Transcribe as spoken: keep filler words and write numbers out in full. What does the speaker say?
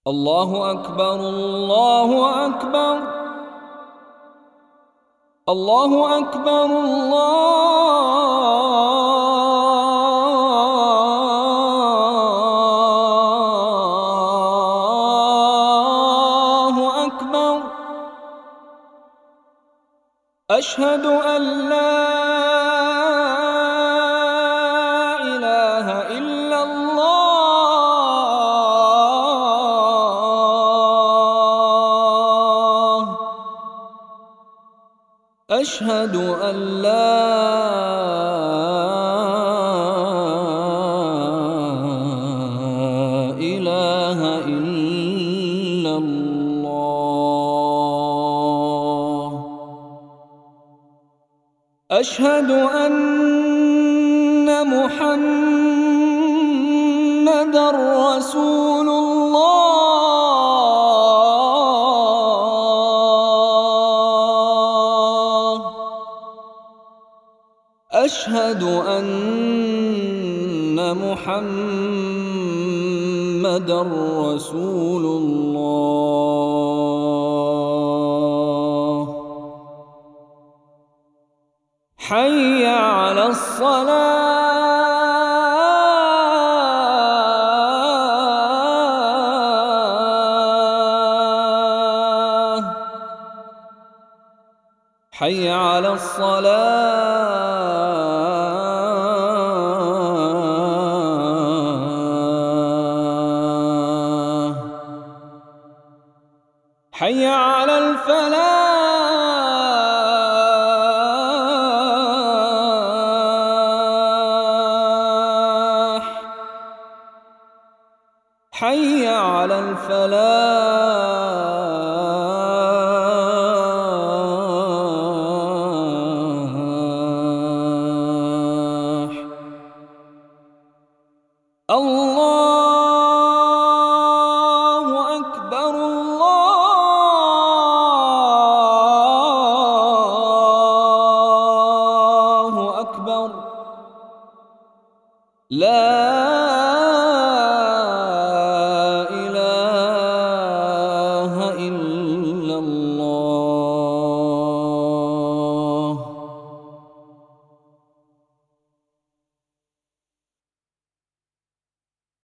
الله أكبر الله أكبر الله أكبر الله أكبر. أشهد أن لا إله إلا الله. أشهد أن لا إله إلا الله. أشهد أن محمدًا رسول الله. أشهد أن محمدًا رسول الله. حي على الصلاة. حي على الصلاة. حي على الفلاح. حي على الفلاح. الله أكبر الله أكبر. لا